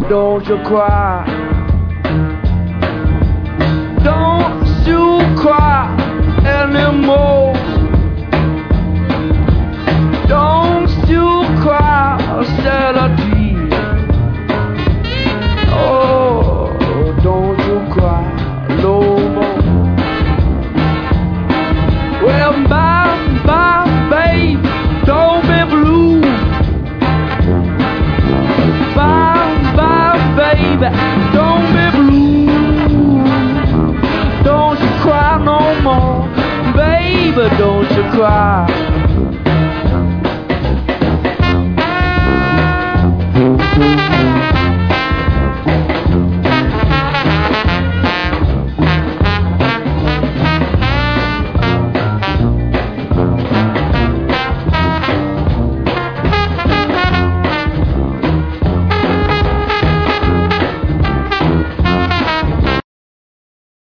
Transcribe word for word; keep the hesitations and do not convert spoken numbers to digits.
Don't you cry. Don't you cry anymore. Don't you cry, Saturday. Oh, don't you cry no more. Well, bye, bye, babe, don't be blue. Bye, bye, baby, don't be blue. Don't you cry no more, baby, don't you cry.